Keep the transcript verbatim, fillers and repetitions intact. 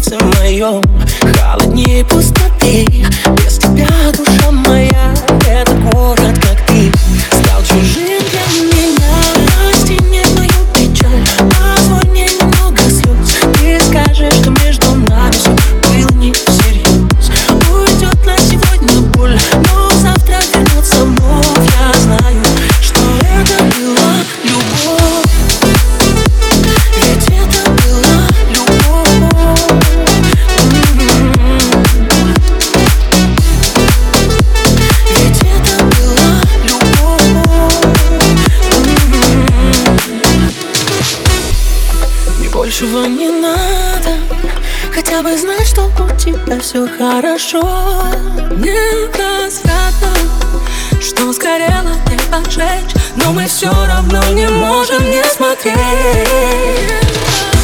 сердце моем холоднее пустоты. Без тебя, душа моя, этот город, как ты, стал чужим для меня. Прости мне мою печаль, позволь мне немного слез. Ты скажешь, что между нами все было не всерьез. Уйдет на сегодня боль, но завтра вернется вновь. Я знаю, что это была любовь. Ведь это была любовь. Ведь это была любовь. Мне большего не надо, хотя бы знать, что у тебя все хорошо. Невозвратно, что сгорело, не поджечь, но мы все равно не можем не смотреть.